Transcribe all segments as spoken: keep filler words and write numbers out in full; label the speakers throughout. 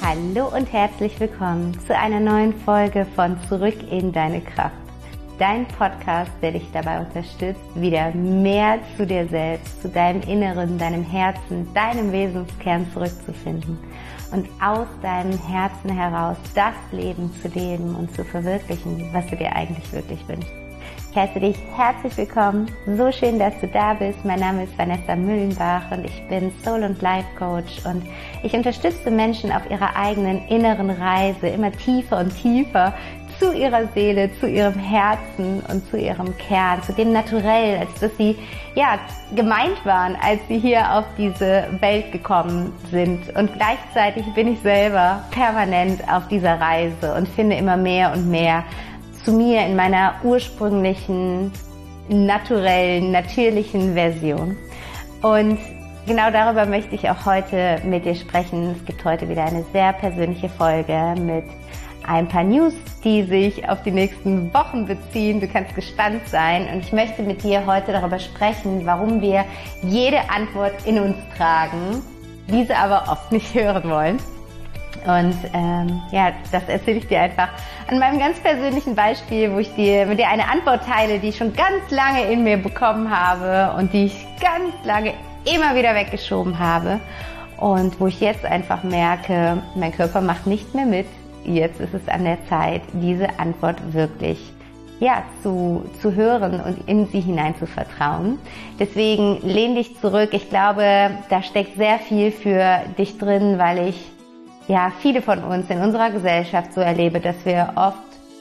Speaker 1: Hallo und herzlich willkommen zu einer neuen Folge von Zurück in deine Kraft. Dein Podcast, der dich dabei unterstützt, wieder mehr zu dir selbst, zu deinem Inneren, deinem Herzen, deinem Wesenskern zurückzufinden und aus deinem Herzen heraus das Leben zu leben und zu verwirklichen, was du dir eigentlich wirklich wünschst. Ich heiße dich herzlich willkommen. So schön, dass du da bist. Mein Name ist Vanessa Müllenbach und ich bin Soul- und Life-Coach und ich unterstütze Menschen auf ihrer eigenen inneren Reise immer tiefer und tiefer zu ihrer Seele, zu ihrem Herzen und zu ihrem Kern, zu dem Naturell, als dass sie ja gemeint waren, als sie hier auf diese Welt gekommen sind. Und gleichzeitig bin ich selber permanent auf dieser Reise und finde immer mehr und mehr zu mir in meiner ursprünglichen, naturellen, natürlichen Version. Und genau darüber möchte ich auch heute mit dir sprechen. Es gibt heute wieder eine sehr persönliche Folge mit ein paar News, die sich auf die nächsten Wochen beziehen. Du kannst gespannt sein. Und ich möchte mit dir heute darüber sprechen, warum wir jede Antwort in uns tragen, diese aber oft nicht hören wollen. Und ähm, ja, das erzähle ich dir einfach an meinem ganz persönlichen Beispiel, wo ich dir mit dir eine Antwort teile, die ich schon ganz lange in mir bekommen habe und die ich ganz lange immer wieder weggeschoben habe und wo ich jetzt einfach merke, mein Körper macht nicht mehr mit. Jetzt ist es an der Zeit, diese Antwort wirklich ja, zu, zu hören und in sie hinein zu vertrauen. Deswegen lehn dich zurück. Ich glaube, da steckt sehr viel für dich drin, weil ich ja viele von uns in unserer Gesellschaft so erlebe, dass wir oft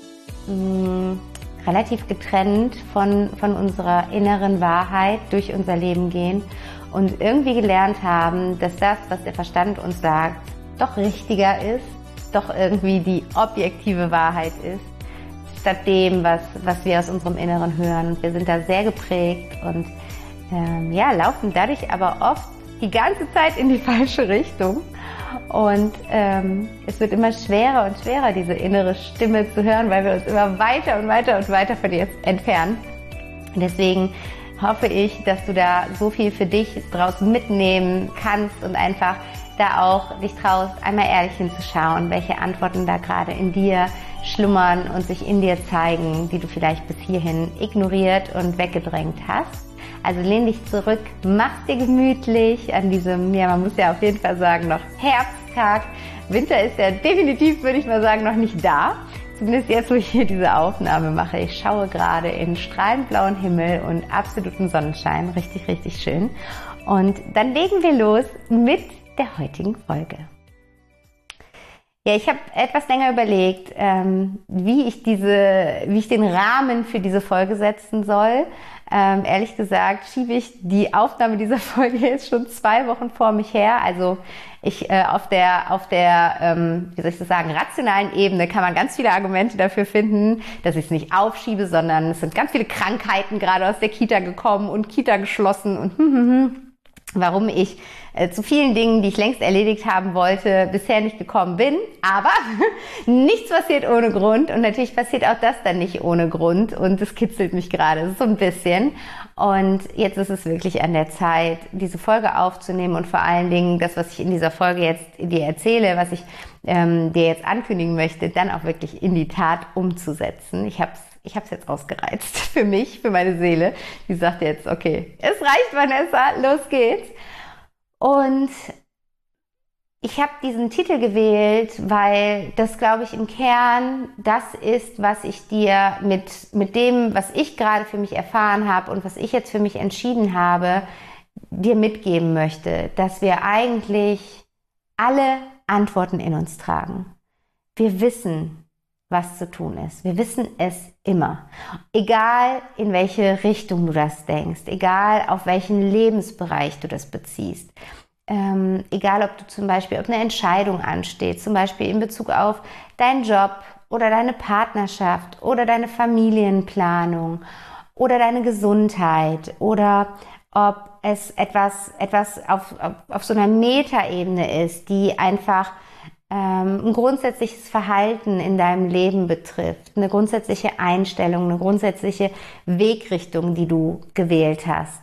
Speaker 1: mh, relativ getrennt von, von unserer inneren Wahrheit durch unser Leben gehen und irgendwie gelernt haben, dass das, was der Verstand uns sagt, doch richtiger ist, doch irgendwie die objektive Wahrheit ist, statt dem, was, was wir aus unserem Inneren hören. Und wir sind da sehr geprägt und ähm, ja, laufen dadurch aber oft die ganze Zeit in die falsche Richtung. Und ähm, es wird immer schwerer und schwerer, diese innere Stimme zu hören, weil wir uns immer weiter und weiter und weiter von ihr entfernen. Und deswegen hoffe ich, dass du da so viel für dich draus mitnehmen kannst und einfach da auch dich traust, einmal ehrlich hinzuschauen, welche Antworten da gerade in dir schlummern und sich in dir zeigen, die du vielleicht bis hierhin ignoriert und weggedrängt hast. Also lehn dich zurück, mach's dir gemütlich an diesem, ja man muss ja auf jeden Fall sagen, noch Herbsttag. Winter ist ja definitiv, würde ich mal sagen, noch nicht da. Zumindest jetzt, wo ich hier diese Aufnahme mache. Ich schaue gerade in strahlend blauen Himmel und absoluten Sonnenschein. Richtig, richtig schön. Und dann legen wir los mit der heutigen Folge. Ja, ich habe etwas länger überlegt, ähm, wie ich diese, wie ich den Rahmen für diese Folge setzen soll. Ähm, ehrlich gesagt schiebe ich die Aufnahme dieser Folge jetzt schon zwei Wochen vor mich her. Also ich äh, auf der, auf der, ähm, wie soll ich das sagen, rationalen Ebene kann man ganz viele Argumente dafür finden, dass ich es nicht aufschiebe, sondern es sind ganz viele Krankheiten gerade aus der Kita gekommen und Kita geschlossen und hm, hm, hm. Warum ich äh, zu vielen Dingen, die ich längst erledigt haben wollte, bisher nicht gekommen bin. Aber nichts passiert ohne Grund und natürlich passiert auch das dann nicht ohne Grund und es kitzelt mich gerade so ein bisschen. Und jetzt ist es wirklich an der Zeit, diese Folge aufzunehmen und vor allen Dingen das, was ich in dieser Folge jetzt dir erzähle, was ich ähm, dir jetzt ankündigen möchte, dann auch wirklich in die Tat umzusetzen. Ich habe Ich habe es jetzt ausgereizt für mich, für meine Seele. Die sagt jetzt, okay, es reicht, Vanessa, los geht's. Und ich habe diesen Titel gewählt, weil das, glaube ich, im Kern das ist, was ich dir mit, mit dem, was ich gerade für mich erfahren habe und was ich jetzt für mich entschieden habe, dir mitgeben möchte, dass wir eigentlich alle Antworten in uns tragen. Wir wissen, was zu tun ist. Wir wissen es immer. Egal, in welche Richtung du das denkst, egal, auf welchen Lebensbereich du das beziehst, ähm, egal, ob du zum Beispiel, ob eine Entscheidung ansteht, zum Beispiel in Bezug auf deinen Job oder deine Partnerschaft oder deine Familienplanung oder deine Gesundheit oder ob es etwas, etwas auf, auf, auf so einer Metaebene ist, die einfach ein grundsätzliches Verhalten in deinem Leben betrifft, eine grundsätzliche Einstellung, eine grundsätzliche Wegrichtung, die du gewählt hast.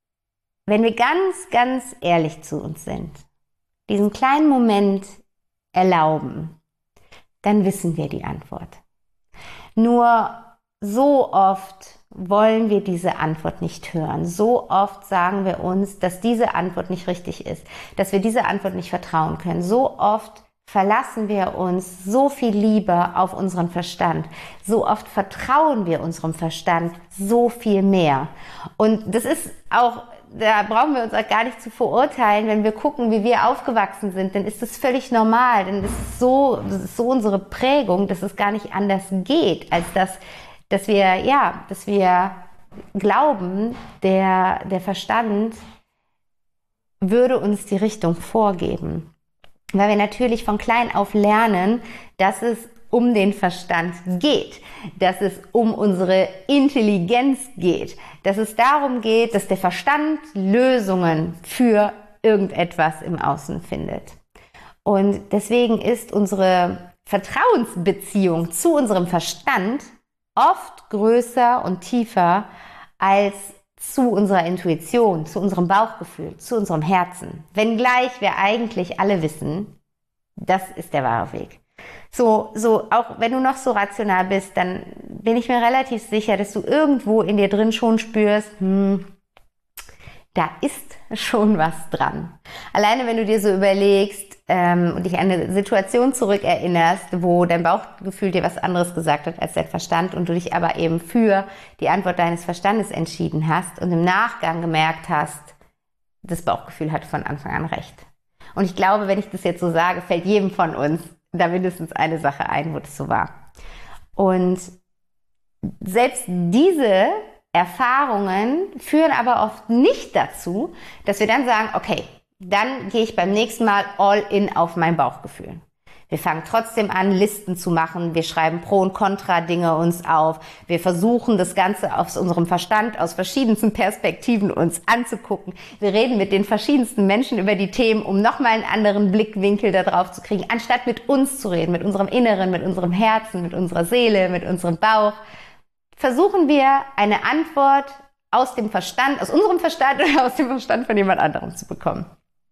Speaker 1: Wenn wir ganz, ganz ehrlich zu uns sind, diesen kleinen Moment erlauben, dann wissen wir die Antwort. Nur so oft wollen wir diese Antwort nicht hören. So oft sagen wir uns, dass diese Antwort nicht richtig ist, dass wir dieser Antwort nicht vertrauen können. So oft verlassen wir uns so viel lieber auf unseren Verstand. So oft vertrauen wir unserem Verstand so viel mehr. Und das ist auch, da brauchen wir uns auch gar nicht zu verurteilen, wenn wir gucken, wie wir aufgewachsen sind, dann ist das völlig normal, denn das ist so, das ist so unsere Prägung, dass es gar nicht anders geht, als dass, dass wir, ja, dass wir glauben, der, der Verstand würde uns die Richtung vorgeben. Weil wir natürlich von klein auf lernen, dass es um den Verstand geht, dass es um unsere Intelligenz geht, dass es darum geht, dass der Verstand Lösungen für irgendetwas im Außen findet. Und deswegen ist unsere Vertrauensbeziehung zu unserem Verstand oft größer und tiefer als zu unserer Intuition, zu unserem Bauchgefühl, zu unserem Herzen. Wenngleich wir eigentlich alle wissen, das ist der wahre Weg. So, so, auch wenn du noch so rational bist, dann bin ich mir relativ sicher, dass du irgendwo in dir drin schon spürst, hm, da ist schon was dran. Alleine wenn du dir so überlegst ähm, und dich an eine Situation zurückerinnerst, wo dein Bauchgefühl dir was anderes gesagt hat als dein Verstand und du dich aber eben für die Antwort deines Verstandes entschieden hast und im Nachgang gemerkt hast, das Bauchgefühl hatte von Anfang an recht. Und ich glaube, wenn ich das jetzt so sage, fällt jedem von uns da mindestens eine Sache ein, wo das so war. Und selbst diese Erfahrungen führen aber oft nicht dazu, dass wir dann sagen, okay, dann gehe ich beim nächsten Mal all in auf mein Bauchgefühl. Wir fangen trotzdem an, Listen zu machen. Wir schreiben Pro- und Kontra-Dinge uns auf. Wir versuchen, das Ganze aus unserem Verstand, aus verschiedensten Perspektiven uns anzugucken. Wir reden mit den verschiedensten Menschen über die Themen, um nochmal einen anderen Blickwinkel da drauf zu kriegen, anstatt mit uns zu reden, mit unserem Inneren, mit unserem Herzen, mit unserer Seele, mit unserem Bauch. Versuchen wir, eine Antwort aus dem Verstand, aus unserem Verstand oder aus dem Verstand von jemand anderem zu bekommen.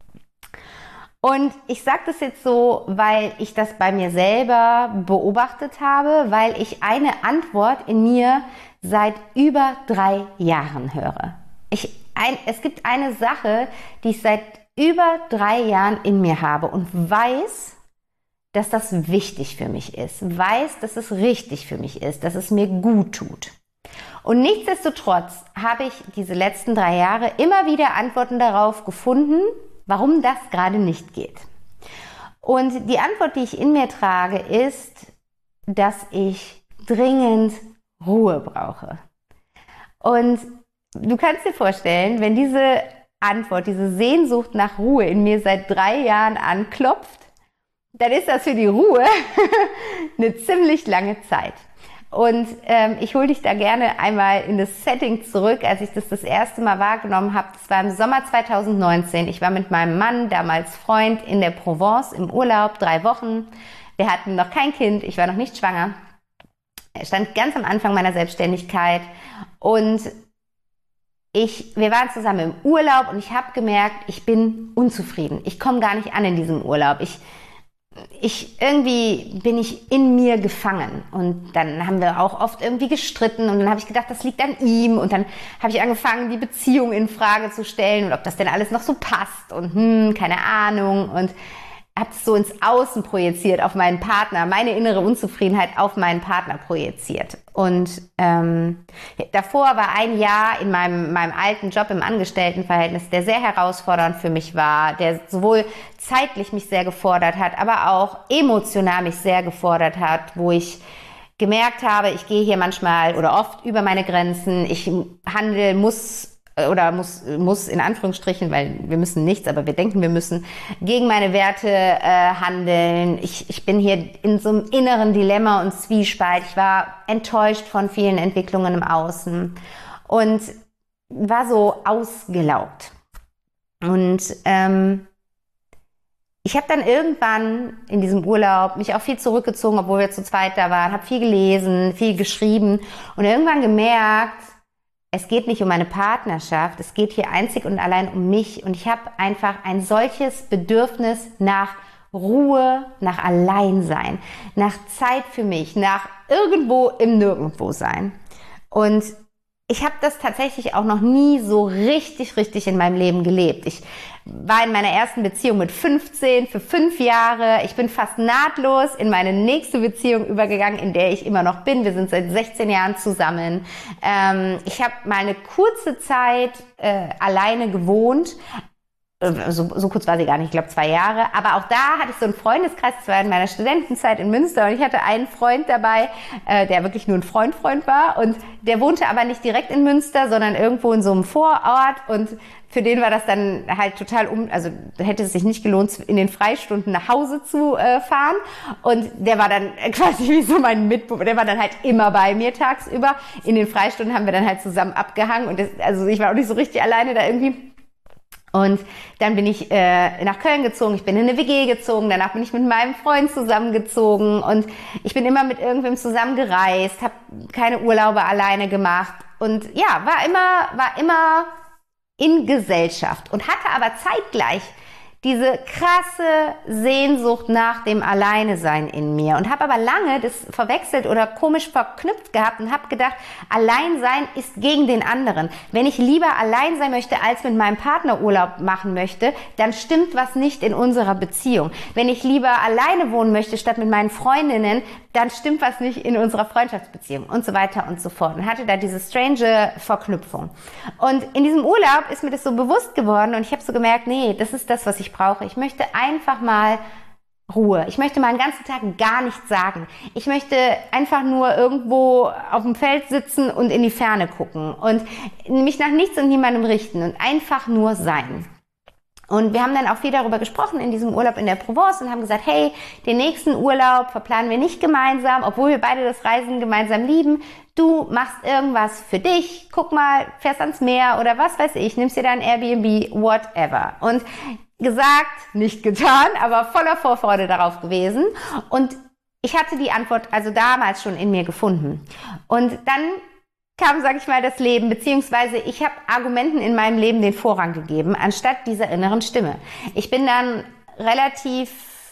Speaker 1: Und ich sage das jetzt so, weil ich das bei mir selber beobachtet habe, weil ich eine Antwort in mir seit über drei Jahren höre. Ich, ein, es gibt eine Sache, die ich seit über drei Jahren in mir habe und weiß, dass das wichtig für mich ist, weiß, dass es richtig für mich ist, dass es mir gut tut. Und nichtsdestotrotz habe ich diese letzten drei Jahre immer wieder Antworten darauf gefunden, warum das gerade nicht geht. Und die Antwort, die ich in mir trage, ist, dass ich dringend Ruhe brauche. Und du kannst dir vorstellen, wenn diese Antwort, diese Sehnsucht nach Ruhe in mir seit drei Jahren anklopft, dann ist das für die Ruhe eine ziemlich lange Zeit. Und ähm, ich hole dich da gerne einmal in das Setting zurück, als ich das das erste Mal wahrgenommen habe. Das war im Sommer zweitausendneunzehn. Ich war mit meinem Mann, damals Freund, in der Provence im Urlaub, drei Wochen. Wir hatten noch kein Kind, ich war noch nicht schwanger. Er stand ganz am Anfang meiner Selbstständigkeit und ich, wir waren zusammen im Urlaub und ich habe gemerkt, ich bin unzufrieden. Ich komme gar nicht an in diesem Urlaub. Ich Ich, irgendwie bin ich in mir gefangen und dann haben wir auch oft irgendwie gestritten und dann habe ich gedacht, das liegt an ihm und dann habe ich angefangen, die Beziehung in Frage zu stellen und ob das denn alles noch so passt und hm, keine Ahnung und habe es so ins Außen projiziert auf meinen Partner, meine innere Unzufriedenheit auf meinen Partner projiziert. Und ähm, davor war ein Jahr in meinem, meinem alten Job im Angestelltenverhältnis, der sehr herausfordernd für mich war, der sowohl zeitlich mich sehr gefordert hat, aber auch emotional mich sehr gefordert hat, wo ich gemerkt habe, ich gehe hier manchmal oder oft über meine Grenzen, ich handle, muss oder muss, muss in Anführungsstrichen, weil wir müssen nichts, aber wir denken, wir müssen gegen meine Werte äh, handeln. Ich, ich bin hier in so einem inneren Dilemma und Zwiespalt. Ich war enttäuscht von vielen Entwicklungen im Außen und war so ausgelaugt. Und ähm, ich habe dann irgendwann in diesem Urlaub mich auch viel zurückgezogen, obwohl wir zu zweit da waren, habe viel gelesen, viel geschrieben und irgendwann gemerkt, es geht nicht um meine Partnerschaft, es geht hier einzig und allein um mich und ich habe einfach ein solches Bedürfnis nach Ruhe, nach Alleinsein, nach Zeit für mich, nach irgendwo im Nirgendwo sein. Und ich habe das tatsächlich auch noch nie so richtig, richtig in meinem Leben gelebt. Ich war in meiner ersten Beziehung mit fünfzehn für fünf Jahre. Ich bin fast nahtlos in meine nächste Beziehung übergegangen, in der ich immer noch bin. Wir sind seit sechzehn Jahren zusammen. Ähm, ich habe mal eine kurze Zeit äh, alleine gewohnt. So, so kurz war sie gar nicht, ich glaube zwei Jahre. Aber auch da hatte ich so einen Freundeskreis, das war in meiner Studentenzeit in Münster. Und ich hatte einen Freund dabei, äh, der wirklich nur ein Freund-Freund war. Und der wohnte aber nicht direkt in Münster, sondern irgendwo in so einem Vorort. Und für den war das dann halt total um, also hätte es sich nicht gelohnt, in den Freistunden nach Hause zu äh, fahren. Und der war dann quasi wie so mein Mitbewohner, der war dann halt immer bei mir tagsüber. In den Freistunden haben wir dann halt zusammen abgehangen. Und das, also ich war auch nicht so richtig alleine da irgendwie. Und dann bin ich äh, nach Köln gezogen, ich bin in eine W G gezogen, danach bin ich mit meinem Freund zusammengezogen und ich bin immer mit irgendwem zusammen gereist, habe keine Urlaube alleine gemacht und ja, war immer, war immer in Gesellschaft und hatte aber zeitgleich diese krasse Sehnsucht nach dem Alleinesein in mir und habe aber lange das verwechselt oder komisch verknüpft gehabt und habe gedacht, Alleinsein ist gegen den anderen. Wenn ich lieber allein sein möchte, als mit meinem Partner Urlaub machen möchte, dann stimmt was nicht in unserer Beziehung. Wenn ich lieber alleine wohnen möchte, statt mit meinen Freundinnen, dann stimmt was nicht in unserer Freundschaftsbeziehung und so weiter und so fort. Und hatte da diese strange Verknüpfung. Und in diesem Urlaub ist mir das so bewusst geworden und ich habe so gemerkt, nee, das ist das, was ich brauche. Ich möchte einfach mal Ruhe. Ich möchte mal einen ganzen Tag gar nichts sagen. Ich möchte einfach nur irgendwo auf dem Feld sitzen und in die Ferne gucken und mich nach nichts und niemandem richten und einfach nur sein. Und wir haben dann auch viel darüber gesprochen in diesem Urlaub in der Provence und haben gesagt, hey, den nächsten Urlaub verplanen wir nicht gemeinsam, obwohl wir beide das Reisen gemeinsam lieben. Du machst irgendwas für dich, guck mal, fährst ans Meer oder was weiß ich, nimmst dir dein Airbnb, whatever. Und gesagt, nicht getan, aber voller Vorfreude darauf gewesen. Und ich hatte die Antwort also damals schon in mir gefunden. Und dann kam, sag ich mal, das Leben, beziehungsweise ich habe Argumenten in meinem Leben den Vorrang gegeben, anstatt dieser inneren Stimme. Ich bin dann relativ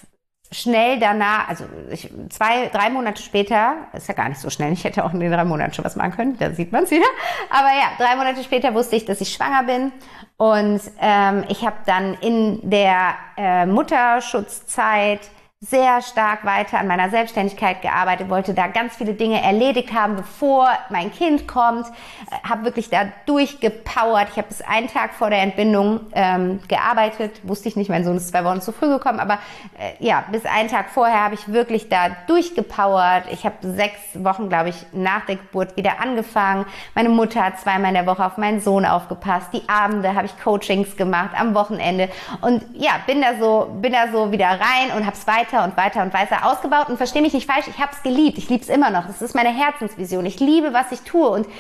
Speaker 1: schnell danach, also ich, zwei, drei Monate später, ist ja gar nicht so schnell, ich hätte auch in den drei Monaten schon was machen können, da sieht man es wieder, aber ja, drei Monate später wusste ich, dass ich schwanger bin und ähm, ich habe dann in der äh, Mutterschutzzeit sehr stark weiter an meiner Selbstständigkeit gearbeitet, wollte da ganz viele Dinge erledigt haben, bevor mein Kind kommt, habe wirklich da durchgepowert. Ich habe bis einen Tag vor der Entbindung ähm, gearbeitet, wusste ich nicht, mein Sohn ist zwei Wochen zu früh gekommen, aber äh, ja, bis einen Tag vorher habe ich wirklich da durchgepowert. Ich habe sechs Wochen, glaube ich, nach der Geburt wieder angefangen. Meine Mutter hat zweimal in der Woche auf meinen Sohn aufgepasst. Die Abende habe ich Coachings gemacht am Wochenende und ja, bin da so, bin da so wieder rein und habe es weiter und weiter und weiter ausgebaut und verstehe mich nicht falsch, ich habe es geliebt, ich liebe es immer noch, das ist meine Herzensvision, ich liebe, was ich tue und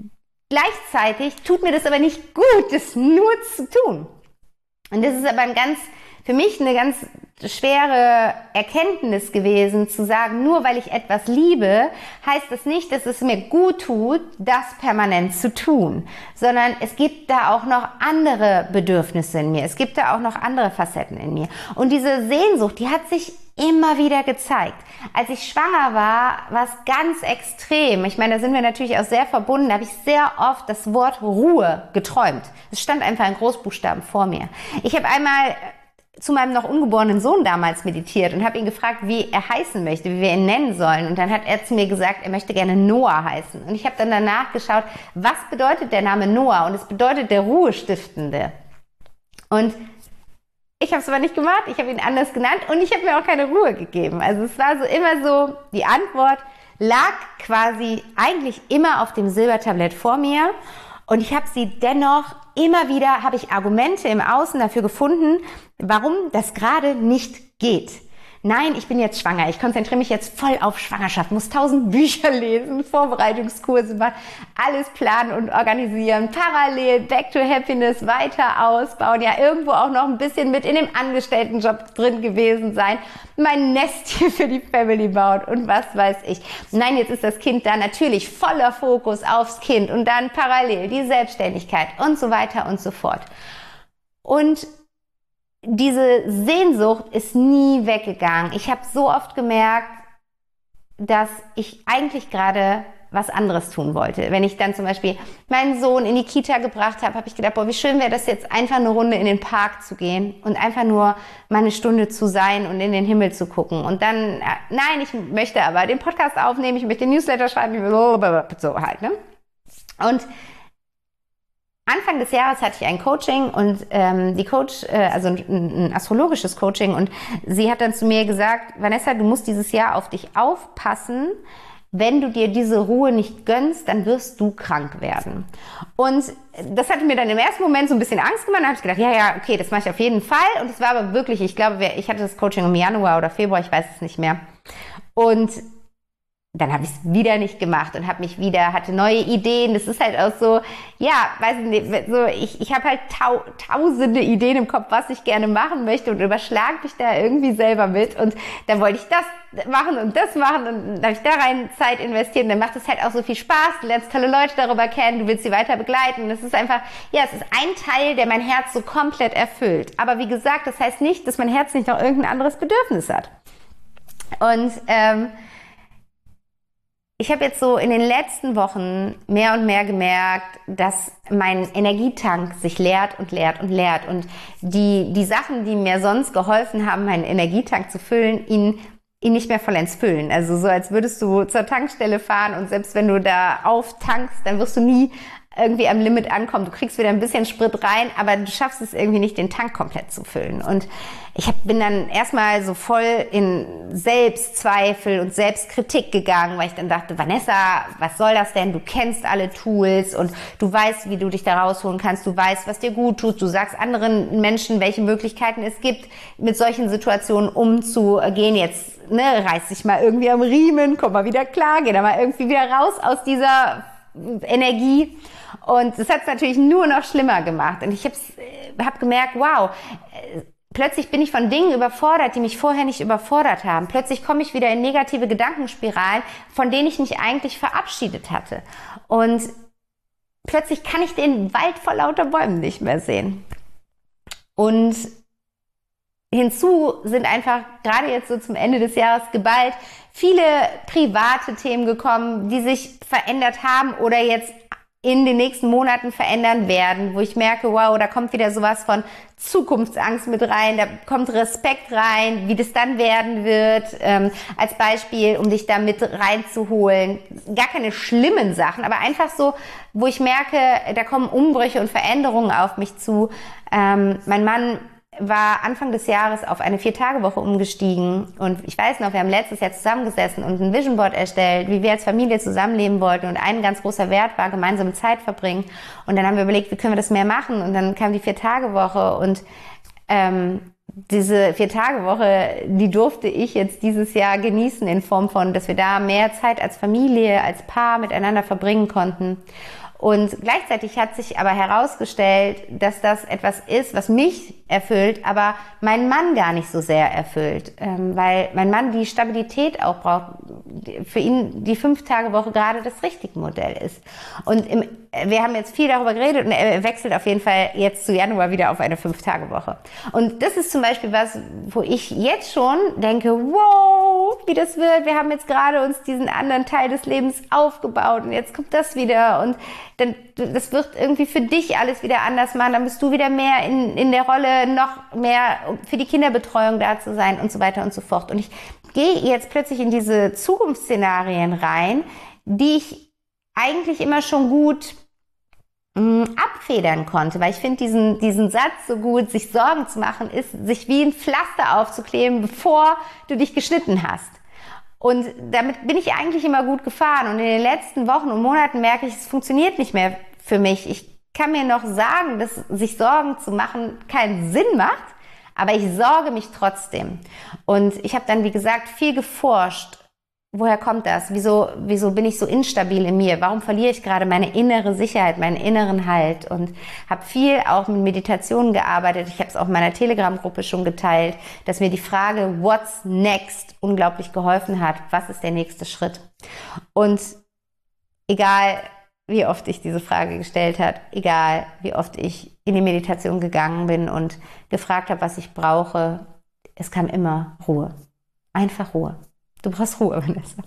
Speaker 1: gleichzeitig tut mir das aber nicht gut, das nur zu tun. Und das ist aber ein ganz, für mich eine ganz schwere Erkenntnis gewesen, zu sagen, nur weil ich etwas liebe, heißt das nicht, dass es mir gut tut, das permanent zu tun, sondern es gibt da auch noch andere Bedürfnisse in mir, es gibt da auch noch andere Facetten in mir. Und diese Sehnsucht, die hat sich immer wieder gezeigt. Als ich schwanger war, war es ganz extrem. Ich meine, da sind wir natürlich auch sehr verbunden. Da habe ich sehr oft das Wort Ruhe geträumt. Es stand einfach in Großbuchstaben vor mir. Ich habe einmal zu meinem noch ungeborenen Sohn damals meditiert und habe ihn gefragt, wie er heißen möchte, wie wir ihn nennen sollen. Und dann hat er zu mir gesagt, er möchte gerne Noah heißen. Und ich habe dann danach geschaut, was bedeutet der Name Noah? Und es bedeutet der Ruhestiftende. Und ich habe es aber nicht gemacht, ich habe ihn anders genannt und ich habe mir auch keine Ruhe gegeben. Also es war so immer so, die Antwort lag quasi eigentlich immer auf dem Silbertablett vor mir und ich habe sie dennoch immer wieder, habe ich Argumente im Außen dafür gefunden, warum das gerade nicht geht. Nein, ich bin jetzt schwanger, ich konzentriere mich jetzt voll auf Schwangerschaft, muss tausend Bücher lesen, Vorbereitungskurse machen, alles planen und organisieren, parallel Back to Happiness weiter ausbauen, ja irgendwo auch noch ein bisschen mit in dem Angestelltenjob drin gewesen sein, mein Nest hier für die Family bauen und was weiß ich. Nein, jetzt ist das Kind da natürlich voller Fokus aufs Kind und dann parallel die Selbstständigkeit und so weiter und so fort. Und diese Sehnsucht ist nie weggegangen. Ich habe so oft gemerkt, dass ich eigentlich gerade was anderes tun wollte. Wenn ich dann zum Beispiel meinen Sohn in die Kita gebracht habe, habe ich gedacht, boah, wie schön wäre das jetzt, einfach eine Runde in den Park zu gehen und einfach nur mal eine Stunde zu sein und in den Himmel zu gucken. Und dann, äh, nein, ich möchte aber den Podcast aufnehmen, ich möchte den Newsletter schreiben, ich will so halt, ne? Und Anfang des Jahres hatte ich ein Coaching und ähm, die Coach, äh, also ein, ein astrologisches Coaching, und sie hat dann zu mir gesagt, Vanessa, du musst dieses Jahr auf dich aufpassen. Wenn du dir diese Ruhe nicht gönnst, dann wirst du krank werden. Und das hatte mir dann im ersten Moment so ein bisschen Angst gemacht. Dann habe ich gedacht, ja, ja, okay, das mache ich auf jeden Fall. Und es war aber wirklich, ich glaube, ich hatte das Coaching im Januar oder Februar, ich weiß es nicht mehr. Und dann habe ich es wieder nicht gemacht und habe mich wieder, hatte neue Ideen. Das ist halt auch so, ja, weiß nicht, so, ich, ich habe halt tau, tausende Ideen im Kopf, was ich gerne machen möchte, und überschlag mich da irgendwie selber mit. Und dann wollte ich das machen und das machen, und dann habe ich da rein Zeit investiert. Und dann macht es halt auch so viel Spaß. Du lernst tolle Leute darüber kennen, du willst sie weiter begleiten. Das ist einfach, ja, es ist ein Teil, der mein Herz so komplett erfüllt. Aber wie gesagt, das heißt nicht, dass mein Herz nicht noch irgendein anderes Bedürfnis hat. Und ähm, ich habe jetzt so in den letzten Wochen mehr und mehr gemerkt, dass mein Energietank sich leert und leert und leert. Und die, die Sachen, die mir sonst geholfen haben, meinen Energietank zu füllen, ihn, ihn nicht mehr vollends füllen. Also so, als würdest du zur Tankstelle fahren und selbst wenn du da auftankst, dann wirst du nie irgendwie am Limit ankommen. Du kriegst wieder ein bisschen Sprit rein, aber du schaffst es irgendwie nicht, den Tank komplett zu füllen. Und ich hab, bin dann erstmal so voll in Selbstzweifel und Selbstkritik gegangen, weil ich dann dachte, Vanessa, was soll das denn? Du kennst alle Tools und du weißt, wie du dich da rausholen kannst. Du weißt, was dir gut tut. Du sagst anderen Menschen, welche Möglichkeiten es gibt, mit solchen Situationen umzugehen. Jetzt, ne, reiß dich mal irgendwie am Riemen, komm mal wieder klar, geh da mal irgendwie wieder raus aus dieser Energie. Und das hat es natürlich nur noch schlimmer gemacht. Und ich habe hab gemerkt, wow, plötzlich bin ich von Dingen überfordert, die mich vorher nicht überfordert haben. Plötzlich komme ich wieder in negative Gedankenspiralen, von denen ich mich eigentlich verabschiedet hatte. Und plötzlich kann ich den Wald vor lauter Bäumen nicht mehr sehen. Und hinzu sind einfach gerade jetzt so zum Ende des Jahres geballt viele private Themen gekommen, die sich verändert haben oder jetzt in den nächsten Monaten verändern werden, wo ich merke, wow, da kommt wieder sowas von Zukunftsangst mit rein, da kommt Respekt rein, wie das dann werden wird, ähm, als Beispiel, um dich da mit reinzuholen. Gar keine schlimmen Sachen, aber einfach so, wo ich merke, da kommen Umbrüche und Veränderungen auf mich zu. Ähm, mein Mann war Anfang des Jahres auf eine Vier-Tage-Woche umgestiegen und ich weiß noch, wir haben letztes Jahr zusammengesessen und ein Vision Board erstellt, wie wir als Familie zusammenleben wollten, und ein ganz großer Wert war gemeinsame Zeit verbringen, und dann haben wir überlegt, wie können wir das mehr machen, und dann kam die Vier-Tage-Woche und ähm, diese Vier-Tage-Woche, die durfte ich jetzt dieses Jahr genießen in Form von, dass wir da mehr Zeit als Familie, als Paar miteinander verbringen konnten. Und gleichzeitig hat sich aber herausgestellt, dass das etwas ist, was mich erfüllt, aber meinen Mann gar nicht so sehr erfüllt, ähm, weil mein Mann die Stabilität auch braucht, für ihn die Fünf-Tage-Woche gerade das richtige Modell ist. Und im, wir haben jetzt viel darüber geredet und er wechselt auf jeden Fall jetzt zu Januar wieder auf eine Fünf-Tage-Woche. Und das ist zum Beispiel was, wo ich jetzt schon denke, wow, wie das wird. Wir haben jetzt gerade uns diesen anderen Teil des Lebens aufgebaut und jetzt kommt das wieder, und dann, das wird irgendwie für dich alles wieder anders machen. Dann bist du wieder mehr in, in der Rolle, noch mehr für die Kinderbetreuung da zu sein und so weiter und so fort. Und ich gehe jetzt plötzlich in diese Zukunftsszenarien rein, die ich eigentlich immer schon gut mh, abfedern konnte, weil ich finde diesen, diesen Satz so gut, sich Sorgen zu machen, ist, sich wie ein Pflaster aufzukleben, bevor du dich geschnitten hast. Und damit bin ich eigentlich immer gut gefahren. Und in den letzten Wochen und Monaten merke ich, es funktioniert nicht mehr für mich. Ich kann mir noch sagen, dass sich Sorgen zu machen keinen Sinn macht, aber ich sorge mich trotzdem. Und ich habe dann, wie gesagt, viel geforscht. Woher kommt das? Wieso, wieso bin ich so instabil in mir? Warum verliere ich gerade meine innere Sicherheit, meinen inneren Halt? Und habe viel auch mit Meditationen gearbeitet. Ich habe es auch in meiner Telegram-Gruppe schon geteilt, dass mir die Frage What's next unglaublich geholfen hat. Was ist der nächste Schritt? Und egal, wie oft ich diese Frage gestellt habe, egal wie oft ich in die Meditation gegangen bin und gefragt habe, was ich brauche, es kam immer Ruhe. Einfach Ruhe. Du brauchst Ruhe, Vanessa.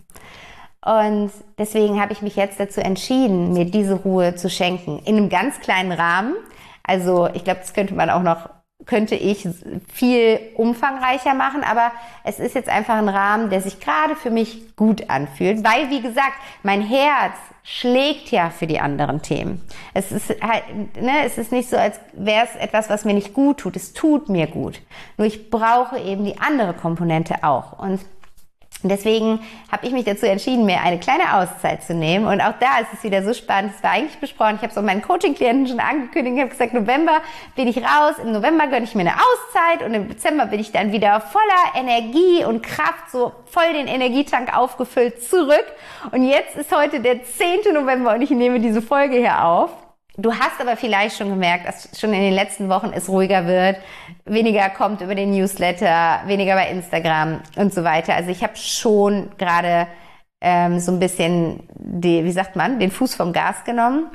Speaker 1: Und deswegen habe ich mich jetzt dazu entschieden, mir diese Ruhe zu schenken. In einem ganz kleinen Rahmen. Also ich glaube, das könnte man auch noch, könnte ich viel umfangreicher machen. Aber es ist jetzt einfach ein Rahmen, der sich gerade für mich gut anfühlt. Weil, wie gesagt, mein Herz schlägt ja für die anderen Themen. Es ist halt, ne, es ist nicht so, als wäre es etwas, was mir nicht gut tut. Es tut mir gut. Nur ich brauche eben die andere Komponente auch. Und deswegen habe ich mich dazu entschieden, mir eine kleine Auszeit zu nehmen. Und auch da ist es wieder so spannend. Es war eigentlich besprochen. Ich habe es auch meinen Coaching-Klienten schon angekündigt. Ich habe gesagt, November bin ich raus. Im November gönne ich mir eine Auszeit. Und im Dezember bin ich dann wieder voller Energie und Kraft, so voll den Energietank aufgefüllt zurück. Und jetzt ist heute der zehnte November und ich nehme diese Folge hier auf. Du hast aber vielleicht schon gemerkt, dass schon in den letzten Wochen es ruhiger wird, weniger kommt über den Newsletter, weniger bei Instagram und so weiter. Also ich habe schon gerade ähm, so ein bisschen, die, wie sagt man, den Fuß vom Gas genommen,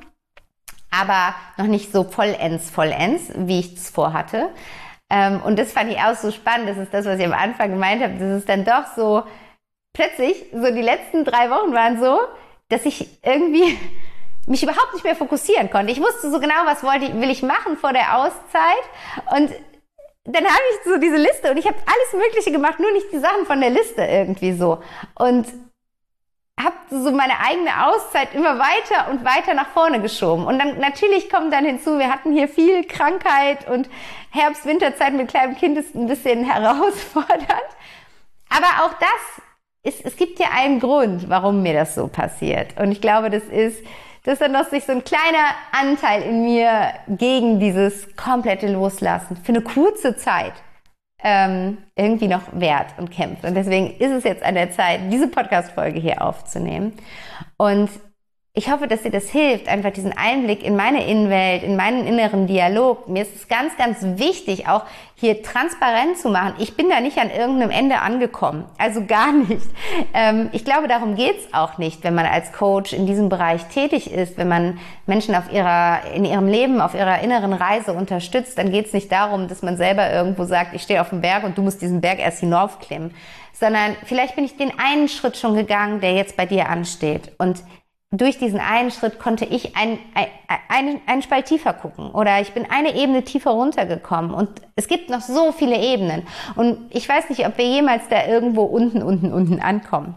Speaker 1: aber noch nicht so vollends, vollends, wie ich es vorhatte. Ähm, und das fand ich auch so spannend. Das ist das, was ich am Anfang gemeint habe. Das ist dann doch so, plötzlich, so die letzten drei Wochen waren so, dass ich irgendwie mich überhaupt nicht mehr fokussieren konnte. Ich wusste so genau, was wollte ich, will ich machen vor der Auszeit. Und dann habe ich so diese Liste und ich habe alles Mögliche gemacht, nur nicht die Sachen von der Liste irgendwie so. Und habe so meine eigene Auszeit immer weiter und weiter nach vorne geschoben. Und dann natürlich kommt dann hinzu, wir hatten hier viel Krankheit und Herbst-, Winterzeit mit kleinem Kind ist ein bisschen herausfordernd. Aber auch das ist, es gibt ja einen Grund, warum mir das so passiert. Und ich glaube, das ist, dass dann noch sich so ein kleiner Anteil in mir gegen dieses komplette Loslassen für eine kurze Zeit ähm, irgendwie noch wehrt und kämpft. Und deswegen ist es jetzt an der Zeit, diese Podcast-Folge hier aufzunehmen. Und ich hoffe, dass dir das hilft, einfach diesen Einblick in meine Innenwelt, in meinen inneren Dialog. Mir ist es ganz, ganz wichtig, auch hier transparent zu machen. Ich bin da nicht an irgendeinem Ende angekommen. Also gar nicht. Ähm, ich glaube, darum geht's auch nicht, wenn man als Coach in diesem Bereich tätig ist, wenn man Menschen auf ihrer, in ihrem Leben, auf ihrer inneren Reise unterstützt, dann geht's nicht darum, dass man selber irgendwo sagt, ich stehe auf dem Berg und du musst diesen Berg erst hinaufklimmen. Sondern vielleicht bin ich den einen Schritt schon gegangen, der jetzt bei dir ansteht. Und durch diesen einen Schritt konnte ich ein, ein, ein, einen Spalt tiefer gucken oder ich bin eine Ebene tiefer runtergekommen und es gibt noch so viele Ebenen und ich weiß nicht, ob wir jemals da irgendwo unten, unten, unten ankommen.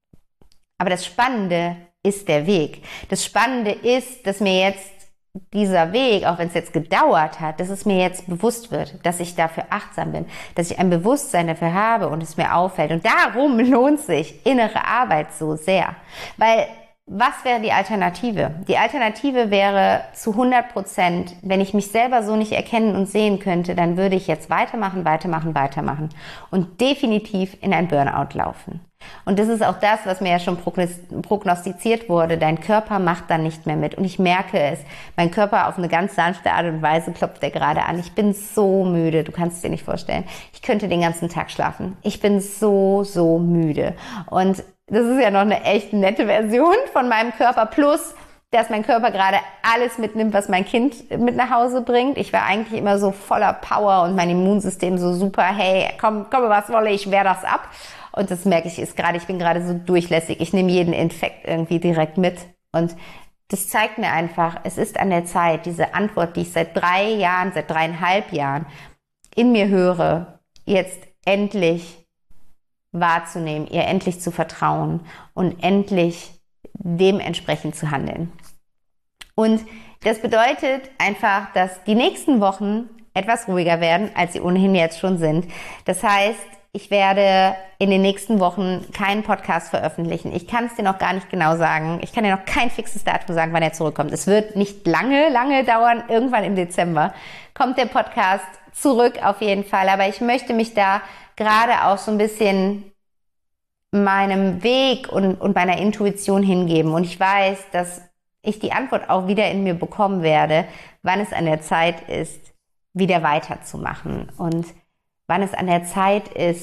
Speaker 1: Aber das Spannende ist der Weg. Das Spannende ist, dass mir jetzt dieser Weg, auch wenn es jetzt gedauert hat, dass es mir jetzt bewusst wird, dass ich dafür achtsam bin, dass ich ein Bewusstsein dafür habe und es mir auffällt. Und darum lohnt sich innere Arbeit so sehr, weil was wäre die Alternative? Die Alternative wäre zu hundert Prozent, wenn ich mich selber so nicht erkennen und sehen könnte, dann würde ich jetzt weitermachen, weitermachen, weitermachen und definitiv in ein Burnout laufen. Und das ist auch das, was mir ja schon prognostiziert wurde. Dein Körper macht dann nicht mehr mit. Und ich merke es. Mein Körper auf eine ganz sanfte Art und Weise klopft er gerade an. Ich bin so müde. Du kannst es dir nicht vorstellen. Ich könnte den ganzen Tag schlafen. Ich bin so, so müde. Und das ist ja noch eine echt nette Version von meinem Körper. Plus, dass mein Körper gerade alles mitnimmt, was mein Kind mit nach Hause bringt. Ich war eigentlich immer so voller Power und mein Immunsystem so super. Hey, komm, komm, was wolle, ich wehr das ab. Und das merke ich ist gerade, ich bin gerade so durchlässig. Ich nehme jeden Infekt irgendwie direkt mit. Und das zeigt mir einfach, es ist an der Zeit, diese Antwort, die ich seit drei Jahren, seit dreieinhalb Jahren in mir höre, jetzt endlich wahrzunehmen, ihr endlich zu vertrauen und endlich dementsprechend zu handeln. Und das bedeutet einfach, dass die nächsten Wochen etwas ruhiger werden, als sie ohnehin jetzt schon sind. Das heißt, ich werde in den nächsten Wochen keinen Podcast veröffentlichen. Ich kann es dir noch gar nicht genau sagen. Ich kann dir noch kein fixes Datum sagen, wann er zurückkommt. Es wird nicht lange, lange dauern. Irgendwann im Dezember kommt der Podcast zurück auf jeden Fall. Aber ich möchte mich da gerade auch so ein bisschen meinem Weg und, und meiner Intuition hingeben. Und ich weiß, dass ich die Antwort auch wieder in mir bekommen werde, wann es an der Zeit ist, wieder weiterzumachen und wann es an der Zeit ist,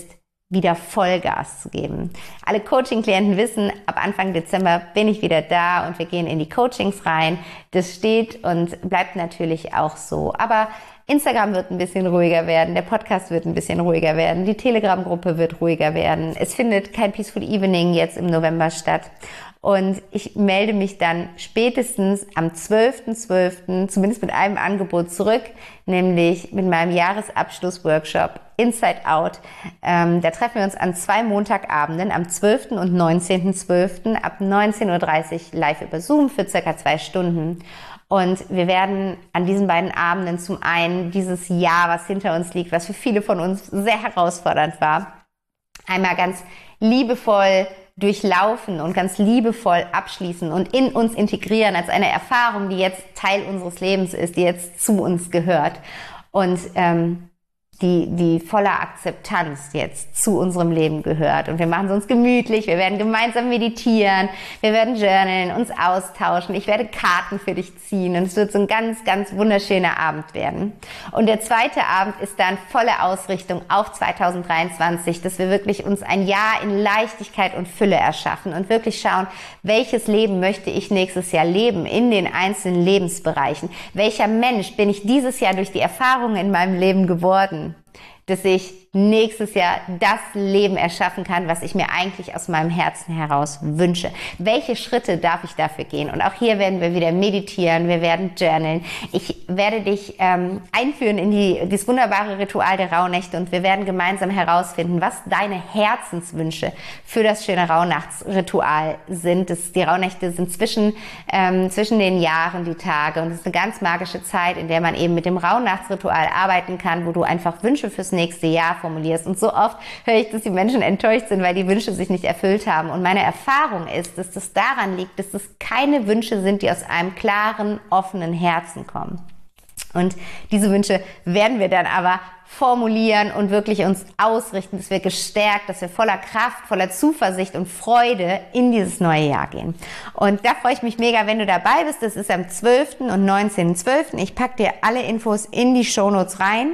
Speaker 1: wieder Vollgas zu geben. Alle Coaching-Klienten wissen, ab Anfang Dezember bin ich wieder da und wir gehen in die Coachings rein. Das steht und bleibt natürlich auch so. Aber Instagram wird ein bisschen ruhiger werden, der Podcast wird ein bisschen ruhiger werden, die Telegram-Gruppe wird ruhiger werden. Es findet kein Peaceful Evening jetzt im November statt. Und ich melde mich dann spätestens am zwölften zwölften zumindest mit einem Angebot zurück, nämlich mit meinem Jahresabschluss-Workshop Inside Out. Ähm, da treffen wir uns an zwei Montagabenden, am zwölften und neunzehnten zwölften ab neunzehn Uhr dreißig live über Zoom für circa zwei Stunden. Und wir werden an diesen beiden Abenden zum einen dieses Jahr, was hinter uns liegt, was für viele von uns sehr herausfordernd war, einmal ganz liebevoll durchlaufen und ganz liebevoll abschließen und in uns integrieren als eine Erfahrung, die jetzt Teil unseres Lebens ist, die jetzt zu uns gehört und ähm, die, die voller Akzeptanz jetzt zu unserem Leben gehört. Und wir machen es uns gemütlich, wir werden gemeinsam meditieren, wir werden journalen, uns austauschen, ich werde Karten für dich ziehen und es wird so ein ganz, ganz wunderschöner Abend werden. Und der zweite Abend ist dann volle Ausrichtung auf zweitausenddreiundzwanzig, dass wir wirklich uns ein Jahr in Leichtigkeit und Fülle erschaffen und wirklich schauen, welches Leben möchte ich nächstes Jahr leben in den einzelnen Lebensbereichen. Welcher Mensch bin ich dieses Jahr durch die Erfahrungen in meinem Leben geworden, dass ich nächstes Jahr das Leben erschaffen kann, was ich mir eigentlich aus meinem Herzen heraus wünsche. Welche Schritte darf ich dafür gehen? Und auch hier werden wir wieder meditieren, wir werden journalen. Ich werde dich ähm, einführen in die, dieses wunderbare Ritual der Rauhnächte und wir werden gemeinsam herausfinden, was deine Herzenswünsche für das schöne Rauhnachtsritual sind. Das, die Rauhnächte sind zwischen, ähm, zwischen den Jahren die Tage und es ist eine ganz magische Zeit, in der man eben mit dem Rauhnachtsritual arbeiten kann, wo du einfach Wünsche fürs nächste Jahr formulierst. Und so oft höre ich, dass die Menschen enttäuscht sind, weil die Wünsche sich nicht erfüllt haben. Und meine Erfahrung ist, dass das daran liegt, dass es keine Wünsche sind, die aus einem klaren, offenen Herzen kommen. Und diese Wünsche werden wir dann aber formulieren und wirklich uns ausrichten, dass wir gestärkt, dass wir voller Kraft, voller Zuversicht und Freude in dieses neue Jahr gehen. Und da freue ich mich mega, wenn du dabei bist. Das ist am zwölften und neunzehnten zwölften Ich packe dir alle Infos in die Shownotes rein.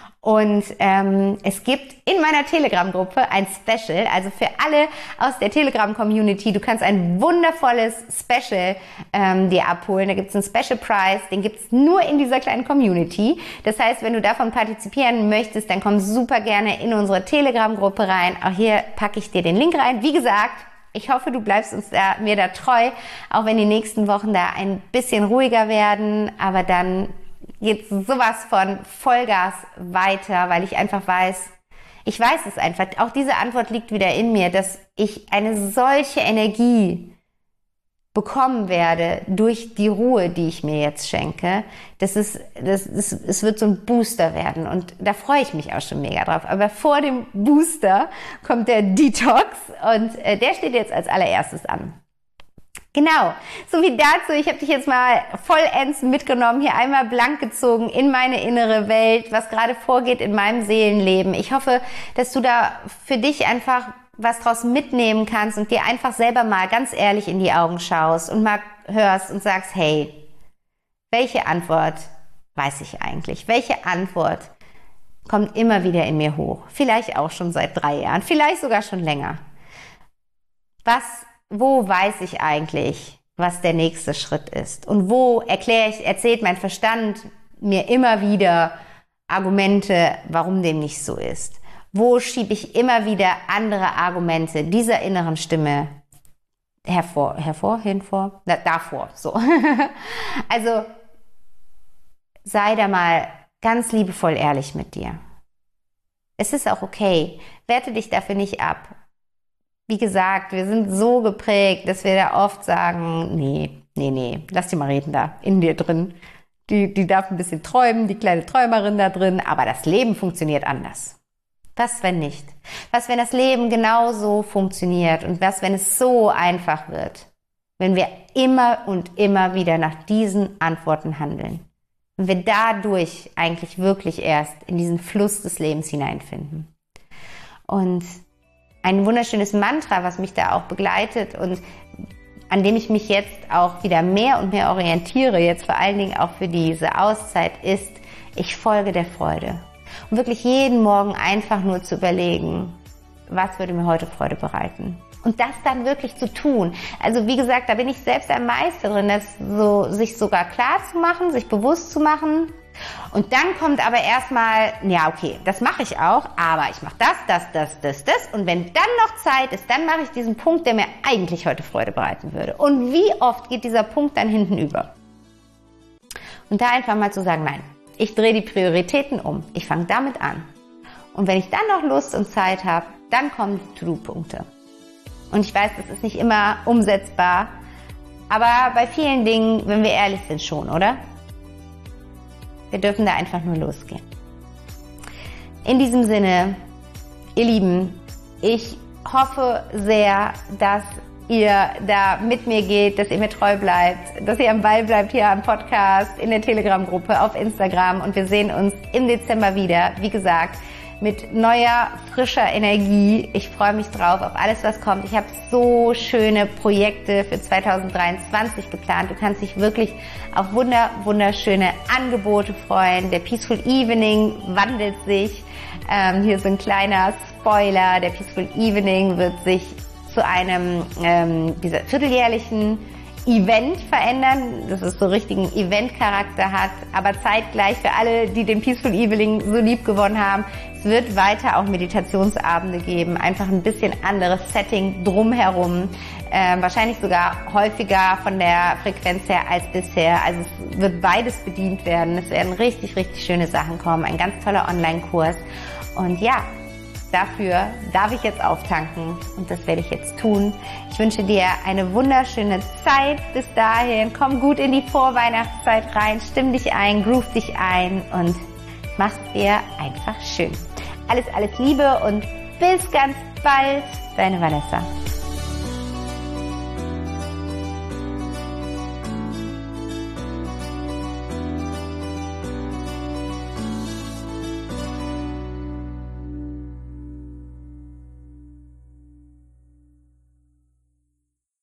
Speaker 1: Und ähm, es gibt in meiner Telegram-Gruppe ein Special, also für alle aus der Telegram-Community, du kannst ein wundervolles Special ähm, dir abholen. Da gibt es einen Special Prize, den gibt es nur in dieser kleinen Community. Das heißt, wenn du davon partizipieren möchtest, dann komm super gerne in unsere Telegram-Gruppe rein. Auch hier packe ich dir den Link rein. Wie gesagt, ich hoffe, du bleibst uns da, mir da treu, auch wenn die nächsten Wochen da ein bisschen ruhiger werden, aber dann geht sowas von Vollgas weiter, weil ich einfach weiß, ich weiß es einfach, auch diese Antwort liegt wieder in mir, dass ich eine solche Energie bekommen werde durch die Ruhe, die ich mir jetzt schenke. Das ist, das ist, es wird so ein Booster werden und da freue ich mich auch schon mega drauf. Aber vor dem Booster kommt der Detox und äh, der steht jetzt als allererstes an. Genau, so wie dazu, ich habe dich jetzt mal vollends mitgenommen, hier einmal blank gezogen in meine innere Welt, was gerade vorgeht in meinem Seelenleben. Ich hoffe, dass du da für dich einfach was draus mitnehmen kannst und dir einfach selber mal ganz ehrlich in die Augen schaust und mal hörst und sagst, hey, welche Antwort weiß ich eigentlich? Welche Antwort kommt immer wieder in mir hoch? Vielleicht auch schon seit drei Jahren, vielleicht sogar schon länger. Was Wo weiß ich eigentlich, was der nächste Schritt ist? Und wo erkläre ich, erzählt mein Verstand mir immer wieder Argumente, warum dem nicht so ist? Wo schiebe ich immer wieder andere Argumente dieser inneren Stimme hervor, hervor, hinvor, na, davor, so. Also, sei da mal ganz liebevoll ehrlich mit dir. Es ist auch okay. Werte dich dafür nicht ab. Wie gesagt, wir sind so geprägt, dass wir da oft sagen, nee, nee, nee, lass die mal reden da in dir drin. Die, die darf ein bisschen träumen, die kleine Träumerin da drin, aber das Leben funktioniert anders. Was, wenn nicht? Was, wenn das Leben genauso funktioniert und was, wenn es so einfach wird? Wenn wir immer und immer wieder nach diesen Antworten handeln. Wenn wir dadurch eigentlich wirklich erst in diesen Fluss des Lebens hineinfinden. Und ein wunderschönes Mantra, was mich da auch begleitet und an dem ich mich jetzt auch wieder mehr und mehr orientiere, jetzt vor allen Dingen auch für diese Auszeit, ist, ich folge der Freude. Und wirklich jeden Morgen einfach nur zu überlegen, was würde mir heute Freude bereiten? Und das dann wirklich zu tun. Also wie gesagt, da bin ich selbst ein Meister drin, das so, sich sogar klar zu machen, sich bewusst zu machen. Und dann kommt aber erstmal, ja okay, das mache ich auch, aber ich mache das, das, das, das, das. Und wenn dann noch Zeit ist, dann mache ich diesen Punkt, der mir eigentlich heute Freude bereiten würde. Und wie oft geht dieser Punkt dann hinten über? Und da einfach mal zu sagen, nein, ich drehe die Prioritäten um. Ich fange damit an. Und wenn ich dann noch Lust und Zeit habe, dann kommen die To-Do-Punkte. Und ich weiß, das ist nicht immer umsetzbar, aber bei vielen Dingen, wenn wir ehrlich sind, schon, oder? Wir dürfen da einfach nur losgehen. In diesem Sinne, ihr Lieben, ich hoffe sehr, dass ihr da mit mir geht, dass ihr mir treu bleibt, dass ihr am Ball bleibt hier am Podcast, in der Telegram-Gruppe, auf Instagram und wir sehen uns im Dezember wieder. Wie gesagt, mit neuer, frischer Energie. Ich freue mich drauf auf alles, was kommt. Ich habe so schöne Projekte für zwanzig dreiundzwanzig geplant. Du kannst dich wirklich auf wunder, wunderschöne Angebote freuen. Der Peaceful Evening wandelt sich. Ähm, hier so ein kleiner Spoiler. Der Peaceful Evening wird sich zu einem ähm, dieser vierteljährlichen Event verändern, dass es so richtigen Event-Charakter hat, aber zeitgleich für alle, die den Peaceful Evening so lieb gewonnen haben, es wird weiter auch Meditationsabende geben, einfach ein bisschen anderes Setting drumherum, äh, wahrscheinlich sogar häufiger von der Frequenz her als bisher, also es wird beides bedient werden, es werden richtig, richtig schöne Sachen kommen, ein ganz toller Online-Kurs und ja, dafür darf ich jetzt auftanken und das werde ich jetzt tun. Ich wünsche dir eine wunderschöne Zeit bis dahin. Komm gut in die Vorweihnachtszeit rein, stimm dich ein, groove dich ein und mach's dir einfach schön. Alles, alles Liebe und bis ganz bald, deine Vanessa.